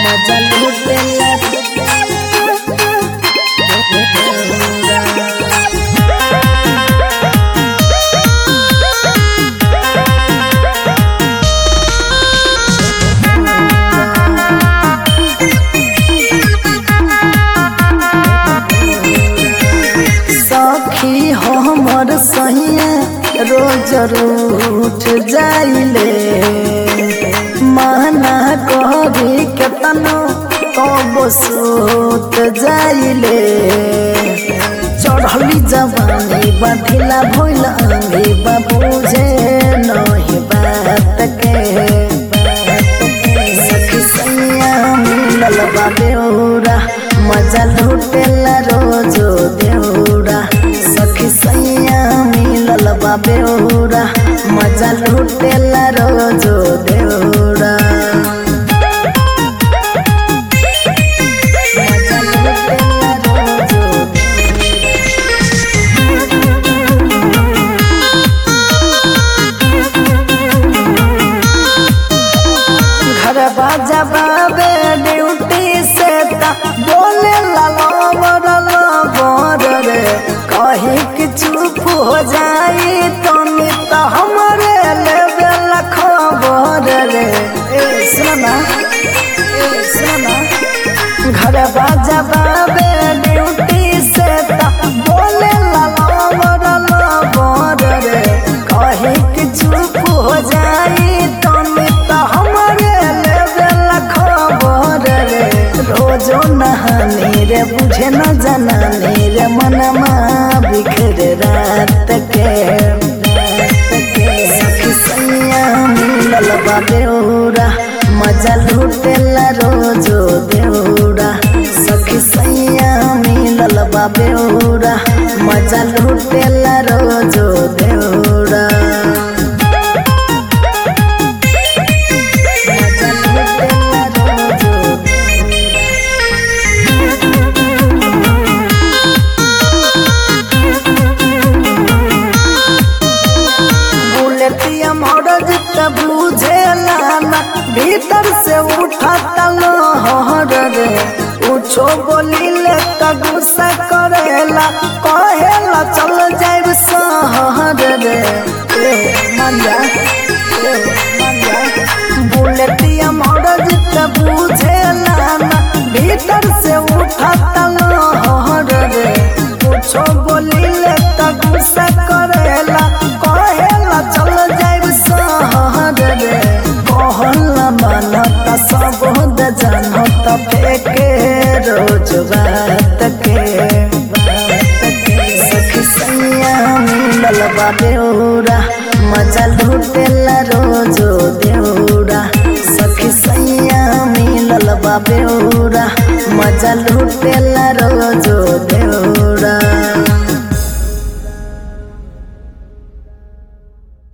मजा लूटेला सखी हमर सहिया रोज रूठ जाइले माना कहरी केतनो तब सूत जाइले चढ़ली जवानी बाधिला भइल आंधी बाबूझे नहीं बात के सखी सैया मिलल बा बेउरा मजा लूटेला रोजो देउरा सखी सैया मिलल बा बेउरा मजा लूटेला रोजो देउरा मजा लूटेला रोजो घर बाजा बाबे ड्यूटी से ता बोले रे कहीं कि चुप हो जाई तनी तो हमारे लेवल खबर रे सुना घर बाजा बाबे ड्यूटी से ता बोले रे कहीं कि चुप हो जाई तनी तो हमारे लेवल खबर रे रोजो नहाने रे बुझे न जनाने रे मनमा बिखर रात के सखी सैया मिलल बा बेउरा मजा लूटेला रोजो देउरा सखी सैया मिलल बा बेउरा मजा लूटेला रोजो देउरा भीतर से उठाता लहर रे कुछो बोलिले त गुस्सा करेला कहेला चल जाइब शहर रे मंजा बुलेटिया मरज त बुझेला ना भीतर से उठाता लहर रे कुछो बोलिले त गुस्सा करेला कहेला चल जाइब शहर रे कहला मानता सब जानता फेंके रोज बात के सखी सैया मिलल बा बेउरा मजा लूटेला रोजो देउरा सखी सैया मिलल बा बेउरा मजा लूटेला रोजो देउरा।